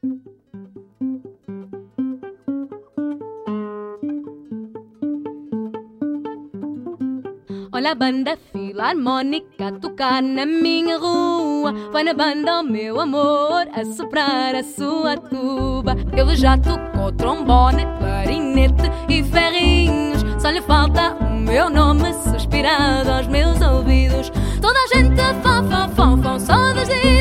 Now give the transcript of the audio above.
Olha a banda filarmónica a tocar na minha rua. Vai na banda, oh meu amor, a soprar a sua tuba. Ele já tocou trombone, clarinete e ferrinhos. Só lhe falta o meu nome suspirado aos meus ouvidos. Toda a gente fã, só diz